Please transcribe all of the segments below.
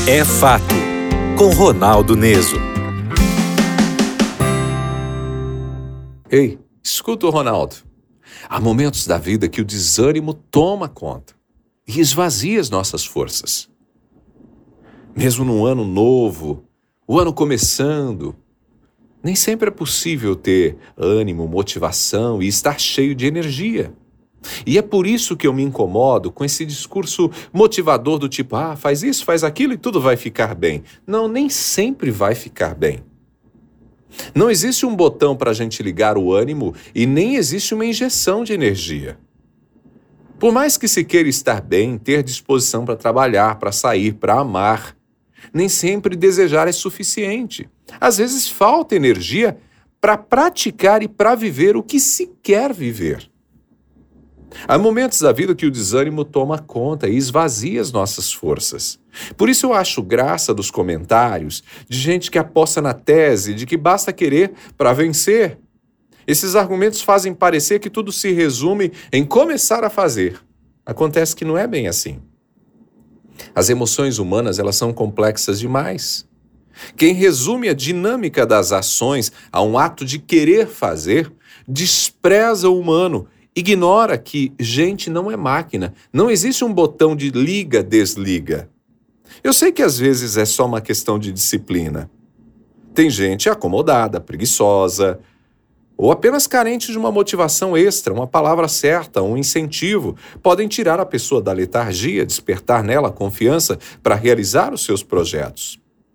É Fato, com Ronaldo Neso. Ei, escuta o Ronaldo. Há momentos da vida que o desânimo toma conta e esvazia as nossas forças. Mesmo num ano novo, o ano começando, nem sempre é possível ter ânimo, motivação e estar cheio de energia. E é por isso que eu me incomodo com esse discurso motivador do tipo, faz isso, faz aquilo e tudo vai ficar bem. Não, nem sempre vai ficar bem. Não existe um botão para a gente ligar o ânimo e nem existe uma injeção de energia. Por mais que se queira estar bem, ter disposição para trabalhar, para sair, para amar, nem sempre desejar é suficiente. Às vezes falta energia para praticar e para viver o que se quer viver. Há momentos da vida que o desânimo toma conta e esvazia as nossas forças. Por isso eu acho graça dos comentários de gente que aposta na tese de que basta querer para vencer. Esses argumentos fazem parecer que tudo se resume em começar a fazer. Acontece que não é bem assim. As emoções humanas, elas são complexas demais. Quem resume a dinâmica das ações a um ato de querer fazer, despreza o humano. Ignora que gente não é máquina. Não existe um botão de liga, desliga. Eu sei que às vezes é só uma questão de disciplina. Tem gente acomodada, preguiçosa, ou apenas carente de uma motivação extra, uma palavra certa, um incentivo. Podem tirar a pessoa da letargia, despertar nela a confiança para realizar os seus projetos.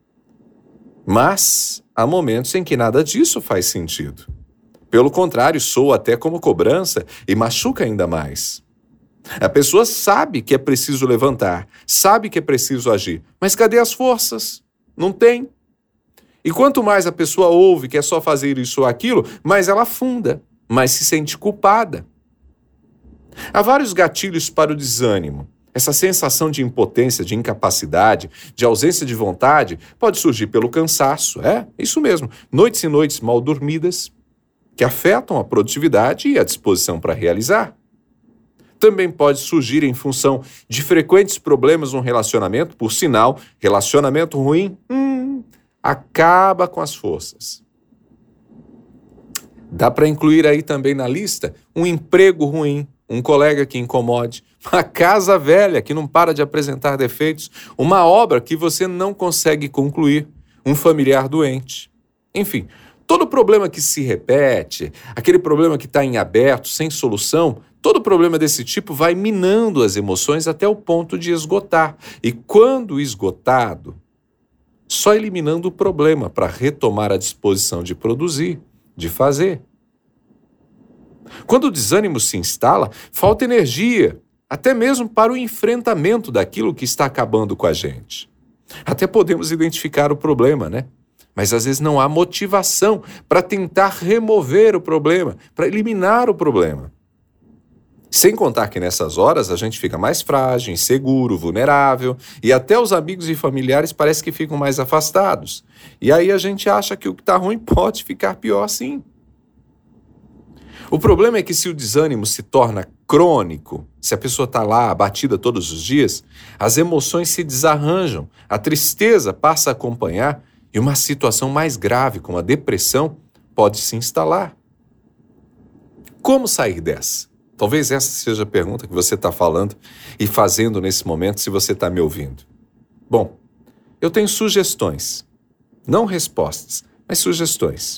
Mas há momentos em que nada disso faz sentido. Pelo contrário, soa até como cobrança e machuca ainda mais. A pessoa sabe que é preciso levantar, sabe que é preciso agir, mas cadê as forças? Não tem. E quanto mais a pessoa ouve que é só fazer isso ou aquilo, mais ela afunda, mais se sente culpada. Há vários gatilhos para o desânimo. Essa sensação de impotência, de incapacidade, de ausência de vontade, pode surgir pelo cansaço, isso mesmo, noites e noites mal dormidas, que afetam a produtividade e a disposição para realizar. Também pode surgir em função de frequentes problemas no relacionamento, por sinal, relacionamento ruim, acaba com as forças. Dá para incluir aí também na lista um emprego ruim, um colega que incomode, uma casa velha que não para de apresentar defeitos, uma obra que você não consegue concluir, um familiar doente. Enfim, todo problema que se repete, aquele problema que está em aberto, sem solução, todo problema desse tipo vai minando as emoções até o ponto de esgotar. E quando esgotado, só eliminando o problema para retomar a disposição de produzir, de fazer. Quando o desânimo se instala, falta energia, até mesmo para o enfrentamento daquilo que está acabando com a gente. Até podemos identificar o problema, Mas às vezes não há motivação para tentar remover o problema, para eliminar o problema. Sem contar que nessas horas a gente fica mais frágil, inseguro, vulnerável e até os amigos e familiares parece que ficam mais afastados. E aí a gente acha que o que está ruim pode ficar pior sim. O problema é que se o desânimo se torna crônico, se a pessoa está lá abatida todos os dias, as emoções se desarranjam, a tristeza passa a acompanhar e uma situação mais grave, como a depressão, pode se instalar. Como sair dessa? Talvez essa seja a pergunta que você está falando e fazendo nesse momento, se você está me ouvindo. Bom, eu tenho sugestões. Não respostas, mas sugestões.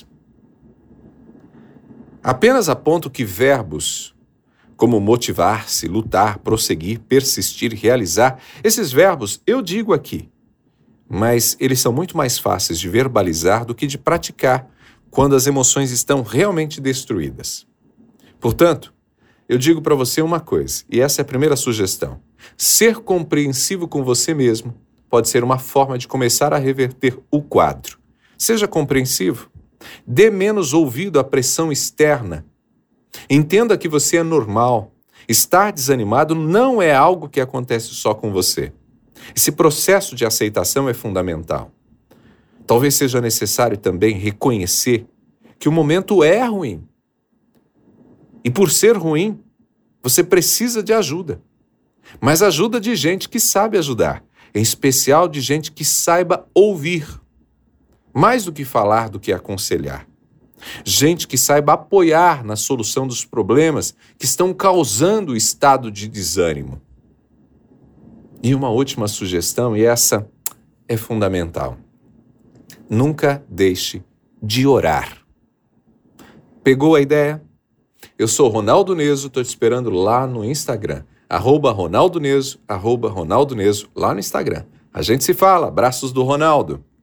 Apenas aponto que verbos como motivar-se, lutar, prosseguir, persistir, realizar, esses verbos eu digo aqui. Mas eles são muito mais fáceis de verbalizar do que de praticar quando as emoções estão realmente destruídas. Portanto, eu digo para você uma coisa, e essa é a primeira sugestão. Ser compreensivo com você mesmo pode ser uma forma de começar a reverter o quadro. Seja compreensivo. Dê menos ouvido à pressão externa. Entenda que você é normal. Estar desanimado não é algo que acontece só com você. Esse processo de aceitação é fundamental. Talvez seja necessário também reconhecer que o momento é ruim. E por ser ruim, você precisa de ajuda. Mas ajuda de gente que sabe ajudar. em especial de gente que saiba ouvir, mais do que falar, do que aconselhar. Gente que saiba apoiar na solução dos problemas que estão causando o estado de desânimo. E uma última sugestão, e essa é fundamental. Nunca deixe de orar. Pegou a ideia? Eu sou Ronaldo Neso, estou te esperando lá no Instagram. @Ronaldo Neso, @Ronaldo Neso, lá no Instagram. A gente se fala. Abraços do Ronaldo.